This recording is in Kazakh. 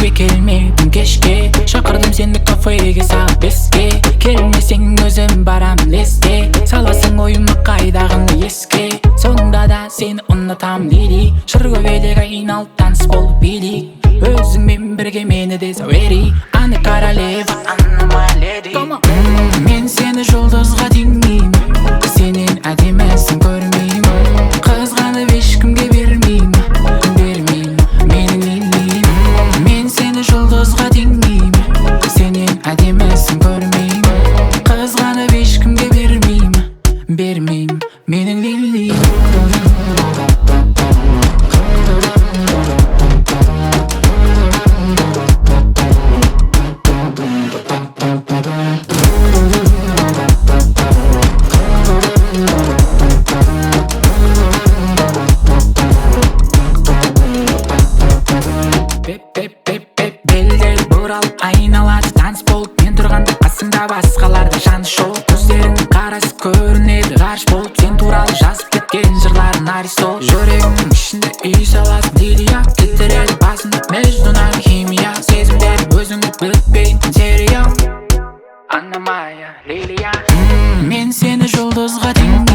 неге келмедің кешке? Шақырдым сені кафеге сағат 5-ке. Келмесең өзім барам леске. Саласың ойыма қайдағыны еске. Сонда да сені ұнатам лили. Шыргөбелек айналып таныс болып билик. Өзіңмен бірге мені де зәуери. Аны королева, Анна my lady. Мен сені жұлдызға теңеймін. Сенен әдемісін көрмеймін. Қызғанып ешкімге бермеймін. Менің лилим. Мен сені жұлдызға теңеймін. Сенен әдемісін көрмеймін. Қызғанып ешкімге бермеймін. Менің лилим. Белдер бұралып айналады таныс болып. Мен тұрғанда қасыңда басқаларды жаны шоу. Көздерің қарасы көрінеді ғарыш болып. Сен туралы жазып кеткен жырларын Аристол. Жүрегімнің ішінде үй салады Лилия. Кетіреді басында между нами химия. Сезімдер өзіңді біліппейтін серия. Анна моя Лилия. Мен сені жұлдызға теңеймін.